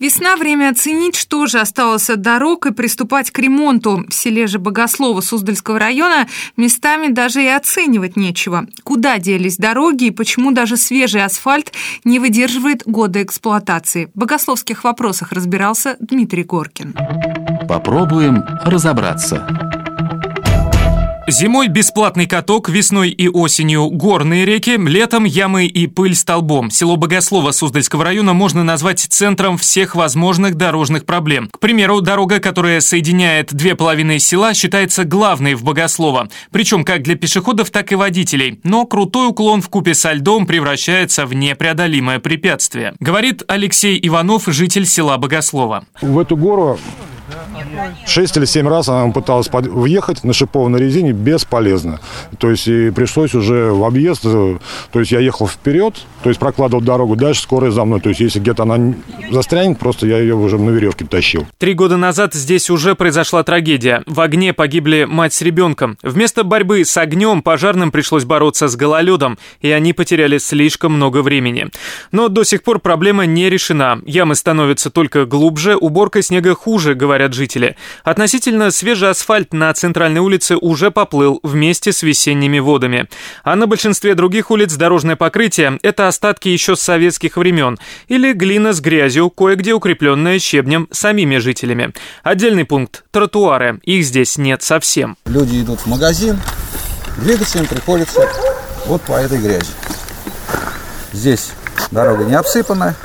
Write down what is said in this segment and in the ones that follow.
Весна – время оценить, что же осталось от дорог, и приступать к ремонту. В селе же Богослово Суздальского района местами даже и оценивать нечего. Куда делись дороги и почему даже свежий асфальт не выдерживает года эксплуатации? В богословских вопросах разбирался Дмитрий Горкин. Попробуем разобраться. Зимой бесплатный каток, весной и осенью горные реки, летом ямы и пыль столбом. Село Богослово Суздальского района можно назвать центром всех возможных дорожных проблем. К примеру, дорога, которая соединяет 2,5 села, считается главной в Богослово. Причем как для пешеходов, так и водителей. Но крутой уклон вкупе со льдом превращается в непреодолимое препятствие. Говорит Алексей Иванов, житель села Богослово. В эту гору 6 или 7 раз она пыталась въехать на шипованной резине, бесполезно. То есть и пришлось уже в объезд, то есть я ехал вперед, то есть прокладывал дорогу, дальше скорая за мной. То есть если где-то она застрянет, просто я ее уже на веревке тащил. 3 года назад здесь уже произошла трагедия. В огне погибли мать с ребенком. Вместо борьбы с огнем пожарным пришлось бороться с гололедом, и они потеряли слишком много времени. Но до сих пор проблема не решена. Ямы становятся только глубже, уборка снега хуже, говорят жители. Относительно свежий асфальт на центральной улице уже поплыл вместе с весенними водами. А на большинстве других улиц дорожное покрытие – это остатки еще с советских времен. Или глина с грязью, кое-где укрепленная щебнем самими жителями. Отдельный пункт – тротуары. Их здесь нет совсем. Люди идут в магазин, двигаться им приходится вот по этой грязи. Здесь дорога не обсыпанная.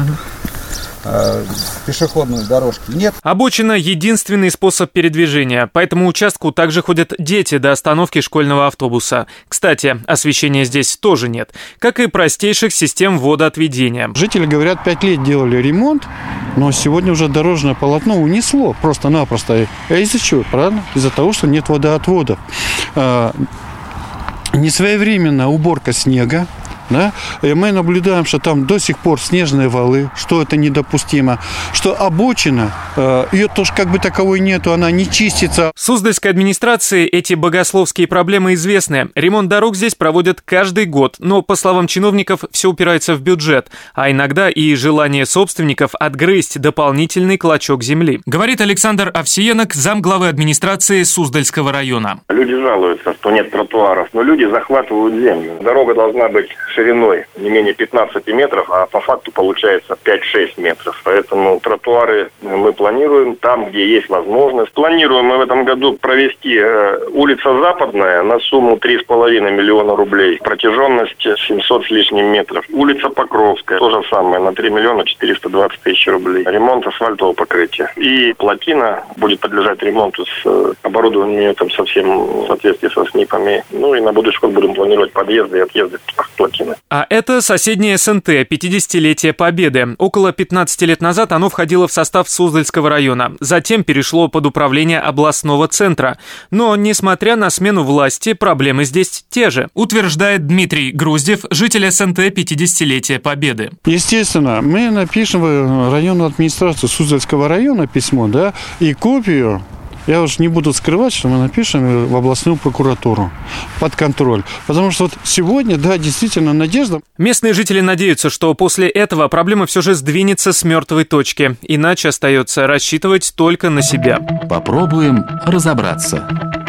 Пешеходной дорожки нет. Обочина – единственный способ передвижения. По этому участку также ходят дети до остановки школьного автобуса. Кстати, освещения здесь тоже нет, как и простейших систем водоотведения. Жители говорят, 5 лет делали ремонт, но сегодня уже дорожное полотно унесло просто-напросто. А из-за чего? Правильно? Из-за того, что нет водоотводов. Несвоевременная уборка снега. Да? И мы наблюдаем, что там до сих пор снежные валы, что это недопустимо, что обочина, ее тоже как бы таковой нету, она не чистится. Суздальской администрации эти богословские проблемы известны. Ремонт дорог здесь проводят каждый год, но, по словам чиновников, все упирается в бюджет, а иногда и желание собственников отгрызть дополнительный клочок земли. Говорит Александр Овсиенок, замглавы администрации Суздальского района. Люди жалуются, что нет тротуаров, но люди захватывают землю. Дорога должна быть шириной не менее 15 метров, а по факту получается 5-6 метров. Поэтому тротуары мы планируем там, где есть возможность. Планируем мы в этом году провести улица Западная на сумму 3,5 миллиона рублей. Протяженность 700 с лишним метров. Улица Покровская, то же самое, на 3 миллиона 420 тысяч рублей. Ремонт асфальтового покрытия. И плотина будет подлежать ремонту с оборудованием там совсем в соответствии со СНИПами. Ну и на будущий год будем планировать подъезды и отъезды плотины. А это соседнее СНТ, 50-летие Победы. Около 15 лет назад оно входило в состав Суздальского района. Затем перешло под управление областного центра. Но, несмотря на смену власти, проблемы здесь те же, утверждает Дмитрий Груздев, житель СНТ 50-летия Победы. Естественно, мы напишем в районную администрацию Суздальского района письмо, да, и копию. Я уж не буду скрывать, что мы напишем в областную прокуратуру под контроль. Потому что вот сегодня, да, действительно надежда. Местные жители надеются, что после этого проблема все же сдвинется с мертвой точки. Иначе остается рассчитывать только на себя. Попробуем разобраться.